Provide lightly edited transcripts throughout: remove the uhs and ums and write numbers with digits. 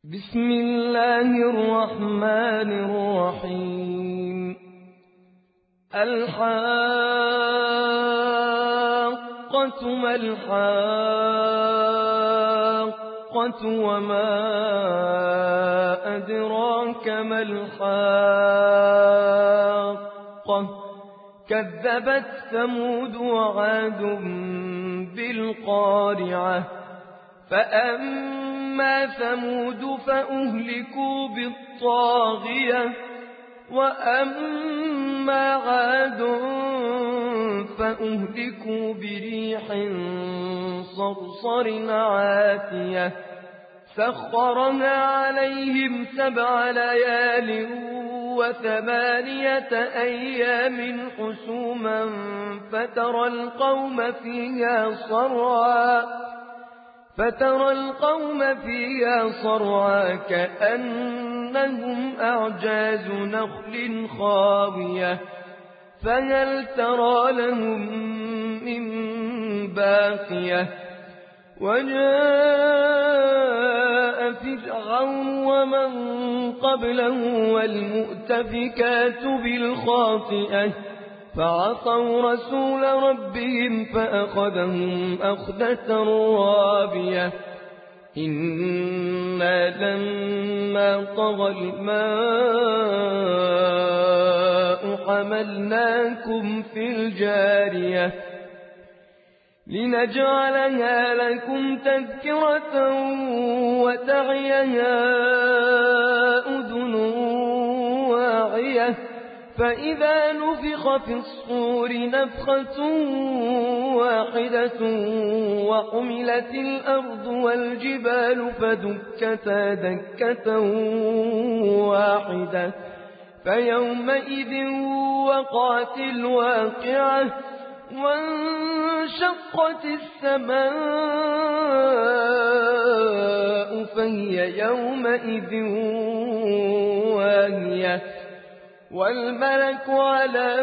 بسم الله الرحمن الرحيم. الحاقة ما الحاقة وما أدراك ما الحاقة كذبت ثمود وعاد بالقارعة فأما ثمود فأهلكوا بالطاغية وأما عاد فأهلكوا بريح صرصر عاتية سخرها عليهم 7 ليال و8 أيام حسوما فترى القوم فيها صرعا كأنهم أعجاز نخل خاوية فهل ترى لهم من باقية وجاء فرعون ومن قبله والمؤتفكات بالخاطئة فعصوا رسول ربهم فأخذهم أخذة رابية إنا لما طغى الماء حملناكم في الجارية لنجعلها لكم تذكرة وتعيها أذن واعية فإذا نفخ في الصور نفخة واحدة وحملت الأرض والجبال فدكتا دكة واحدة فيومئذ وقعت الواقعة وانشقت السماء فهي يومئذ واهية والملك على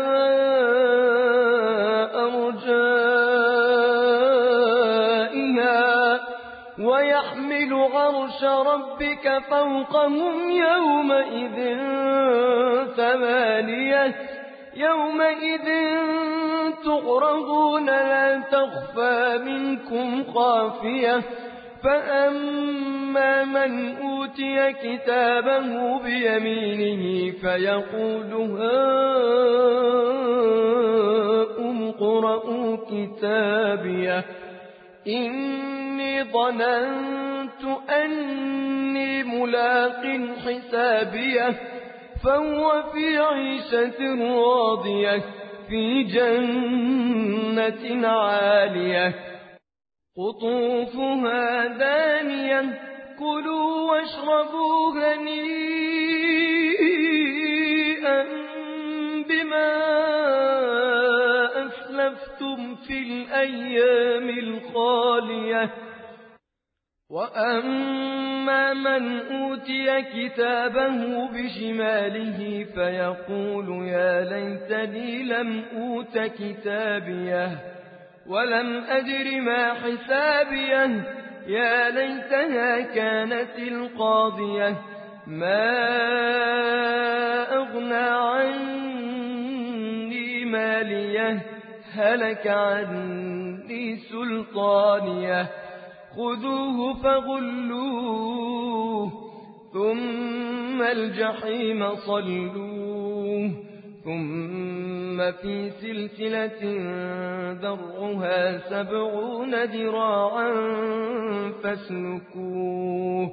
أرجائها ويحمل عرش ربك فوقهم يومئذ 8 يومئذ تعرضون لا تخفى منكم خافية فأما من أوتي كتابه بيمينه فيقول هاؤم اقرءوا كتابيه إني ظننت أني ملاق حسابيه فهو في عيشة راضية في جنة عالية قطوفها دانية كلوا واشربوا هنيئا بما أسلفتم في الأيام الخالية وأما من أوتي كتابه بشماله فيقول يا ليتني لم أوت كتابيه ولم أدر ما حسابيه يا ليتها كانت القاضية ما أغنى عني ماليه هلك عني سلطانيه خذوه فغلوه ثم الجحيم صلوه ثم في سلسلة ذرعها 70 ذراعا فاسلكوه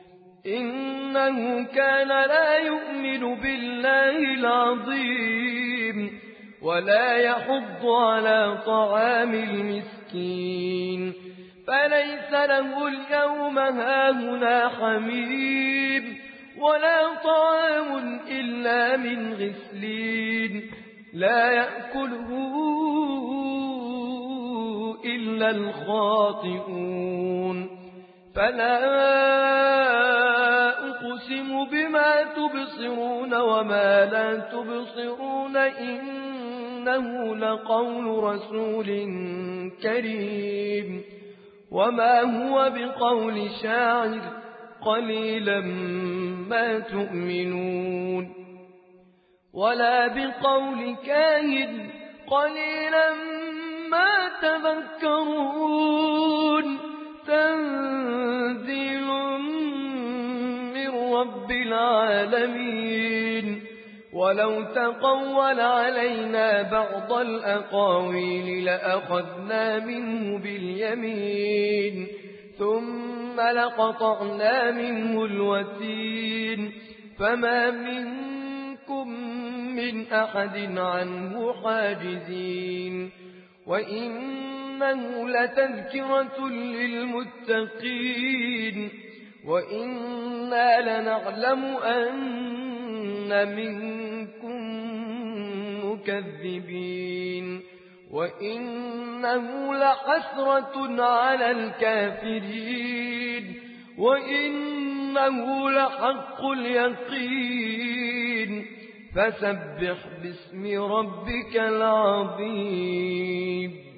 إنه كان لا يؤمن بالله العظيم ولا يحض على طعام المسكين فليس له اليوم هاهنا حميم ولا طعام إلا من غسلين لا يأكله إلا الخاطئون فلا أقسم بما تبصرون وما لا تبصرون إنه لقول رسول كريم وما هو بقول شاعر قليلا ما تؤمنون ولا بقول كاهن قليلا ما تذكرون تنزيل من رب العالمين ولو تقول علينا بعض الأقاويل لأخذنا منه باليمين ثم لقطعنا منه الوتين فما منكم من أحد عنه حاجزين وإنه لتذكرة للمتقين وإنا لنعلم أن منكم مكذبين وإنه لحسرة على الكافرين وإنه لحق اليقين فسبح باسم ربك العظيم